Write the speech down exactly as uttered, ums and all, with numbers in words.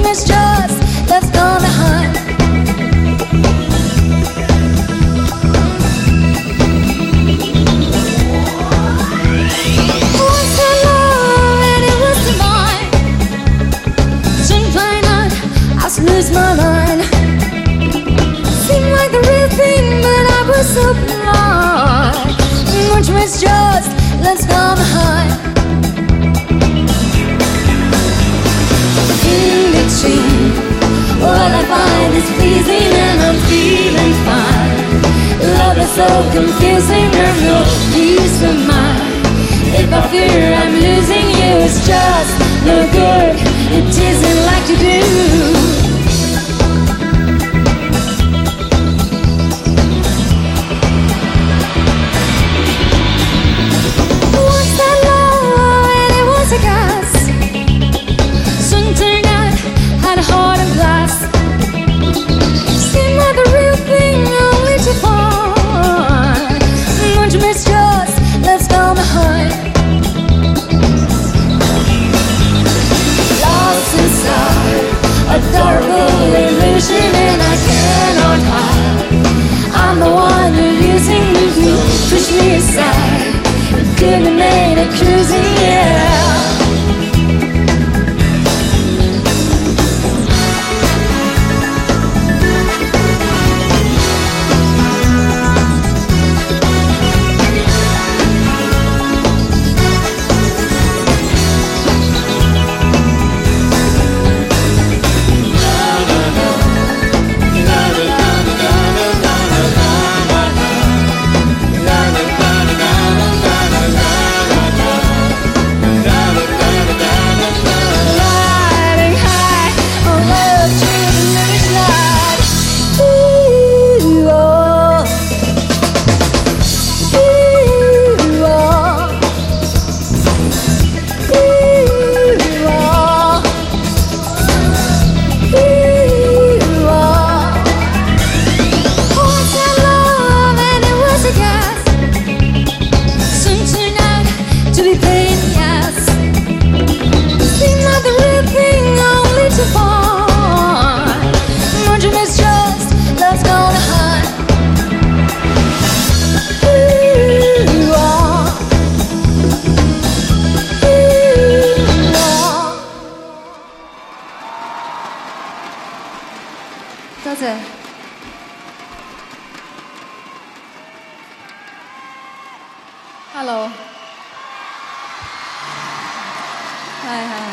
dream is just left gone behind. Once I loved and it was divine. Soon find out I should lose my mind. Seemed like the real thing, but I was so blind. My dream is just left gone behind. What I find is pleasing and I'm feeling fine. Love is so confusing, there's no peace of mind. If I fear I'm losing you, it's just no good. It isn't like to do. Once I loved and it was a gas. Soon turned out had a heart of glass. Seemed like the real thing, only to find my dream is just left gone behind. Lost inside a terrible illusion, and I cannot hide. I'm the one who's using you, push me aside. Could have made it cruising, yeah. Hello， 嗨嗨。